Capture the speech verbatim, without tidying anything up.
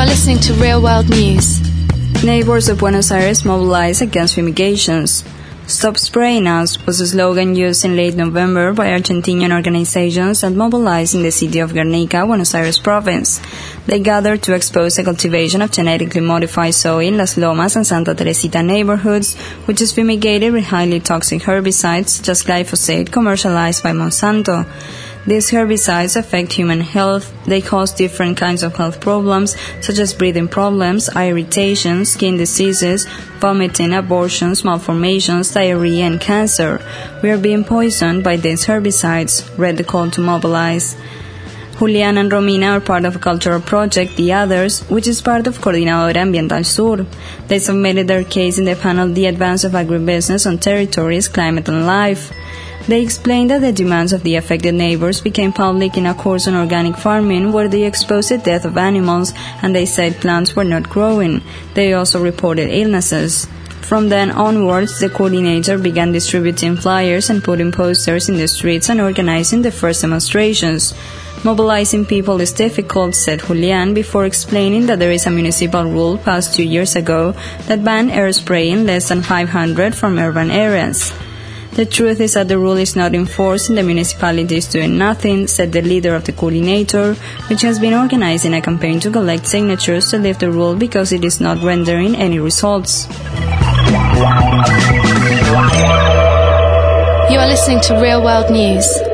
are listening to Real World News. Neighbors of Buenos Aires mobilize against fumigations. Stop Spraying Us was a slogan used in late November by Argentinian organizations that mobilized in the city of Guernica, Buenos Aires province. They gathered to expose the cultivation of genetically modified soy in Las Lomas and Santa Teresita neighborhoods, which is fumigated with highly toxic herbicides such as glyphosate commercialized by Monsanto. These herbicides affect human health. They cause different kinds of health problems, such as breathing problems, eye irritation, skin diseases, vomiting, abortions, malformations, diarrhea, and cancer. We are being poisoned by these herbicides, read the call to mobilize. Julián and Romina are part of a cultural project, The Others, which is part of Coordinadora Ambiental Sur. They submitted their case in the panel The Advance of Agribusiness on Territories, Climate and Life. They explained that the demands of the affected neighbors became public in a course on organic farming where they exposed the death of animals and they said plants were not growing. They also reported illnesses. From then onwards, the coordinator began distributing flyers and putting posters in the streets and organizing the first demonstrations. Mobilizing people is difficult, said Julián, before explaining that there is a municipal rule passed two years ago that banned air spraying less than five hundred from urban areas. The truth is that the rule is not enforced and the municipality is doing nothing, said the leader of the coordinator, which has been organizing a campaign to collect signatures to lift the rule because it is not rendering any results. You are listening to Real World News.